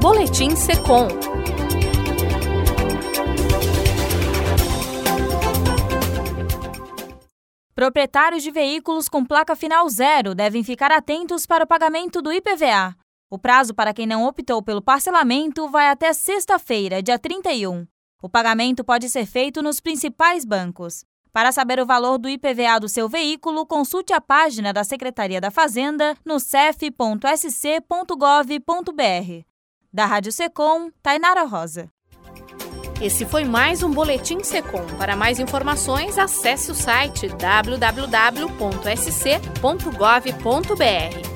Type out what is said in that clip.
Boletim Secom. Proprietários de veículos com placa final 0 devem ficar atentos para o pagamento do IPVA. O prazo para quem não optou pelo parcelamento vai até sexta-feira, dia 31. O pagamento pode ser feito nos principais bancos. Para saber o valor do IPVA do seu veículo, consulte a página da Secretaria da Fazenda no cef.sc.gov.br. Da Rádio Secom, Tainara Rosa. Esse foi mais um Boletim Secom. Para mais informações, acesse o site www.sc.gov.br.